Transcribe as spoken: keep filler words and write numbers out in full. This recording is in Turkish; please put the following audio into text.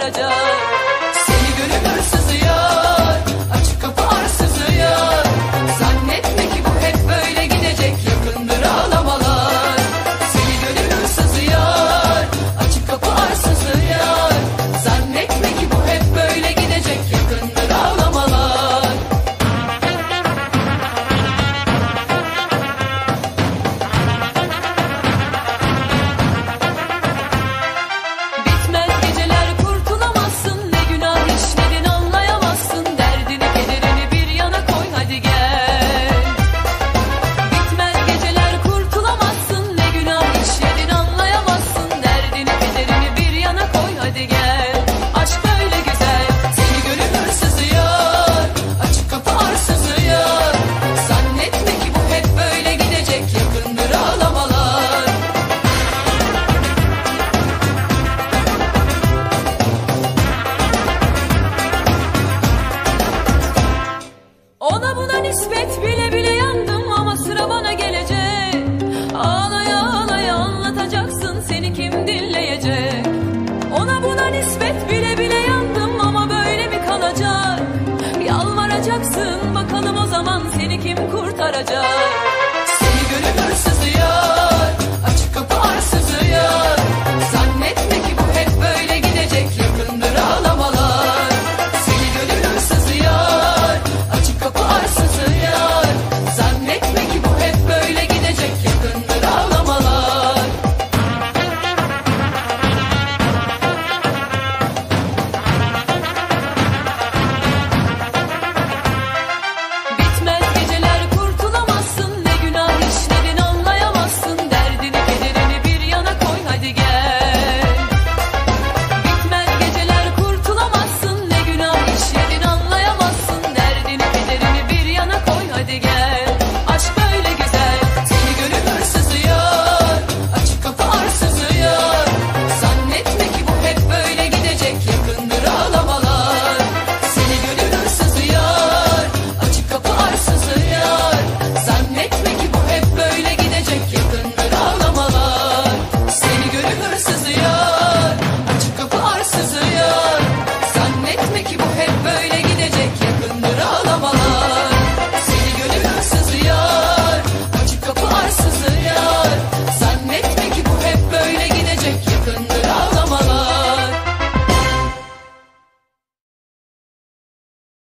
kurtaracak. Seni gönül hırsızı yar, açık kapı arsızı yar. Zannetme ki bu hep böyle gidecek, yakındır ağlamalar. Seni gönül hırsızı yar, açık kapı arsızı yar. Zannetme ki bu hep böyle gidecek, yakındır ağlamalar. Bitmez geceler, kurtulamazsın, ne günah işledin anlayamazsın. Derdini kederini bir yana koy, hadi gel. Bitmez geceler, kurtulamazsın, ne günah işledin anlayamazsın. Derdini kederini bir yana koy, hadi gel. Aşk böyle güzel, seni gönül hırsızı yar, açık kapı arsızı yar. Zannetme ki bu hep böyle gidecek, yakındır ağlamalar. Ona buna nispet bile bile yandım ama sıra bana gelecek. Ağlaya ağlaya anlatacaksın, seni kim dinleyecek? Ona buna nispet bile bile yandım ama böyle mi kalacak? Yalvaracaksın bakalım, o zaman seni kim kurtaracak?